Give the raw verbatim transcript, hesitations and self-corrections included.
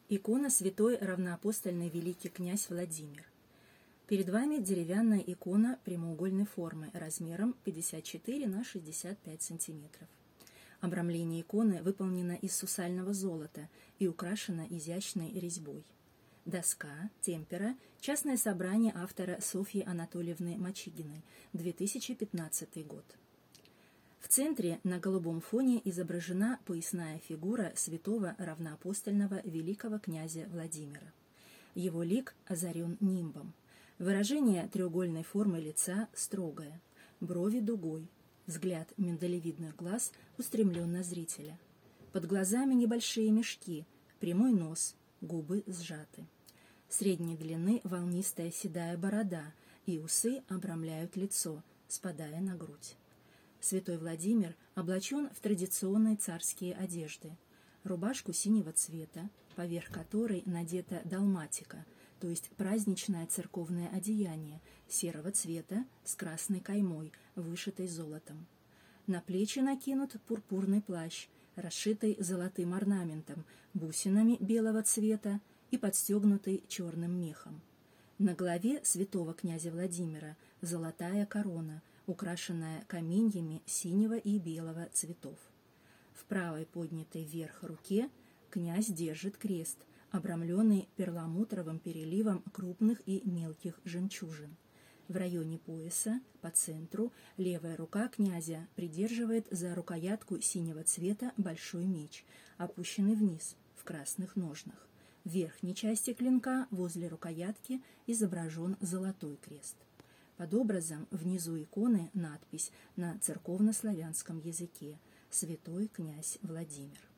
Икона святой равноапостольный великий князь Владимир. Перед вами деревянная икона прямоугольной формы размером пятьдесят четыре на шестьдесят пять сантиметров. Обрамление иконы выполнено из сусального золота и украшено изящной резьбой. Доска, темпера, частное собрание автора Софьи Анатольевны Мочигиной, две тысячи пятнадцатый год. В центре на голубом фоне изображена поясная фигура святого равноапостольного великого князя Владимира. Его лик озарен нимбом. Выражение треугольной формы лица строгое, брови дугой, взгляд миндалевидных глаз устремлен на зрителя. Под глазами небольшие мешки, прямой нос, губы сжаты. Средней длины волнистая седая борода и усы обрамляют лицо, спадая на грудь. Святой Владимир облачен в традиционные царские одежды, рубашку синего цвета, поверх которой надета далматика, то есть праздничное церковное одеяние серого цвета с красной каймой, вышитой золотом. На плечи накинут пурпурный плащ, расшитый золотым орнаментом, бусинами белого цвета и подстегнутый черным мехом. На голове святого князя Владимира золотая корона, украшенная каменьями синего и белого цветов. В правой поднятой вверх руке князь держит крест, обрамленный перламутровым переливом крупных и мелких жемчужин. В районе пояса, по центру, левая рука князя придерживает за рукоятку синего цвета большой меч, опущенный вниз, в красных ножнах. В верхней части клинка, возле рукоятки, изображен золотой крест. Под образом внизу иконы надпись на церковнославянском языке «Святой князь Владимир».